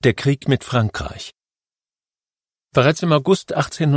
Der Krieg mit Frankreich. Bereits im August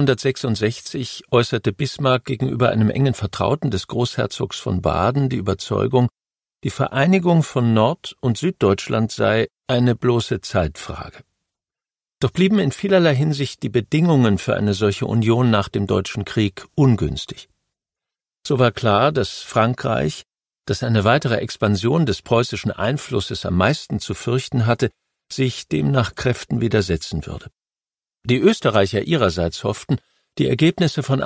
1866 äußerte Bismarck gegenüber einem engen Vertrauten des Großherzogs von Baden die Überzeugung, die Vereinigung von Nord- und Süddeutschland sei eine bloße Zeitfrage. Doch blieben in vielerlei Hinsicht die Bedingungen für eine solche Union nach dem Deutschen Krieg ungünstig. So war klar, dass Frankreich, das eine weitere Expansion des preußischen Einflusses am meisten zu fürchten hatte, sich dem nach Kräften widersetzen würde. Die Österreicher ihrerseits hofften, die Ergebnisse von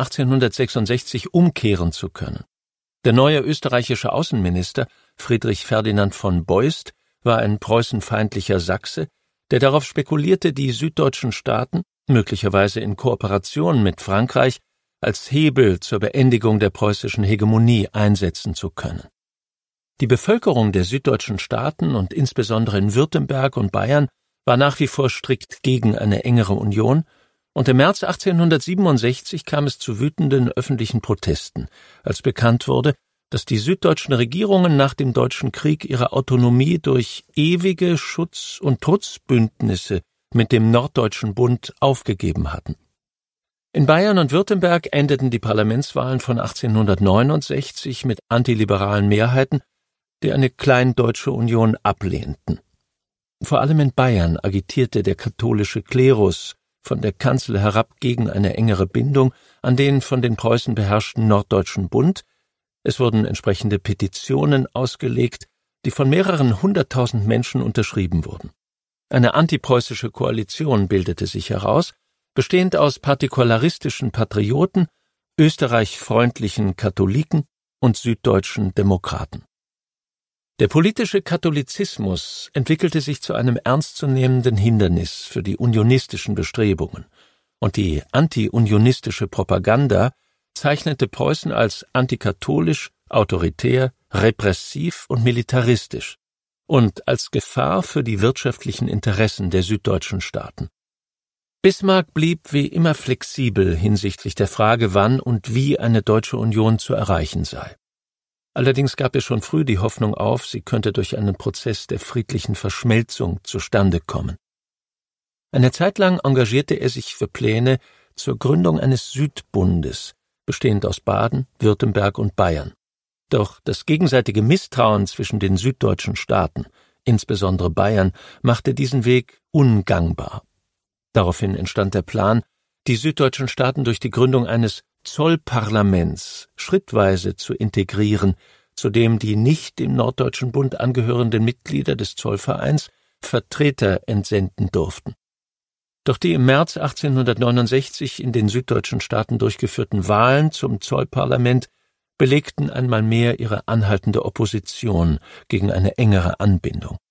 1866 umkehren zu können. Der neue österreichische Außenminister, Friedrich Ferdinand von Beust, war ein preußenfeindlicher Sachse, der darauf spekulierte, die süddeutschen Staaten, möglicherweise in Kooperation mit Frankreich, als Hebel zur Beendigung der preußischen Hegemonie einsetzen zu können. Die Bevölkerung der süddeutschen Staaten und insbesondere in Württemberg und Bayern war nach wie vor strikt gegen eine engere Union, und im März 1867 kam es zu wütenden öffentlichen Protesten, als bekannt wurde, dass die süddeutschen Regierungen nach dem Deutschen Krieg ihre Autonomie durch ewige Schutz- und Trutzbündnisse mit dem Norddeutschen Bund aufgegeben hatten. In Bayern und Württemberg endeten die Parlamentswahlen von 1869 mit antiliberalen Mehrheiten, die eine kleindeutsche Union ablehnten. Vor allem in Bayern agitierte der katholische Klerus von der Kanzel herab gegen eine engere Bindung an den von den Preußen beherrschten Norddeutschen Bund. Es wurden entsprechende Petitionen ausgelegt, die von mehreren 100.000 Menschen unterschrieben wurden. Eine antipreußische Koalition bildete sich heraus, bestehend aus partikularistischen Patrioten, österreichfreundlichen Katholiken und süddeutschen Demokraten. Der politische Katholizismus entwickelte sich zu einem ernstzunehmenden Hindernis für die unionistischen Bestrebungen, und die anti-unionistische Propaganda zeichnete Preußen als antikatholisch, autoritär, repressiv und militaristisch und als Gefahr für die wirtschaftlichen Interessen der süddeutschen Staaten. Bismarck blieb wie immer flexibel hinsichtlich der Frage, wann und wie eine deutsche Union zu erreichen sei. Allerdings gab er schon früh die Hoffnung auf, sie könnte durch einen Prozess der friedlichen Verschmelzung zustande kommen. Eine Zeit lang engagierte er sich für Pläne zur Gründung eines Südbundes, bestehend aus Baden, Württemberg und Bayern. Doch das gegenseitige Misstrauen zwischen den süddeutschen Staaten, insbesondere Bayern, machte diesen Weg ungangbar. Daraufhin entstand der Plan, die süddeutschen Staaten durch die Gründung eines Zollparlaments schrittweise zu integrieren, zu dem die nicht dem Norddeutschen Bund angehörenden Mitglieder des Zollvereins Vertreter entsenden durften. Doch die im März 1869 in den süddeutschen Staaten durchgeführten Wahlen zum Zollparlament belegten einmal mehr ihre anhaltende Opposition gegen eine engere Anbindung.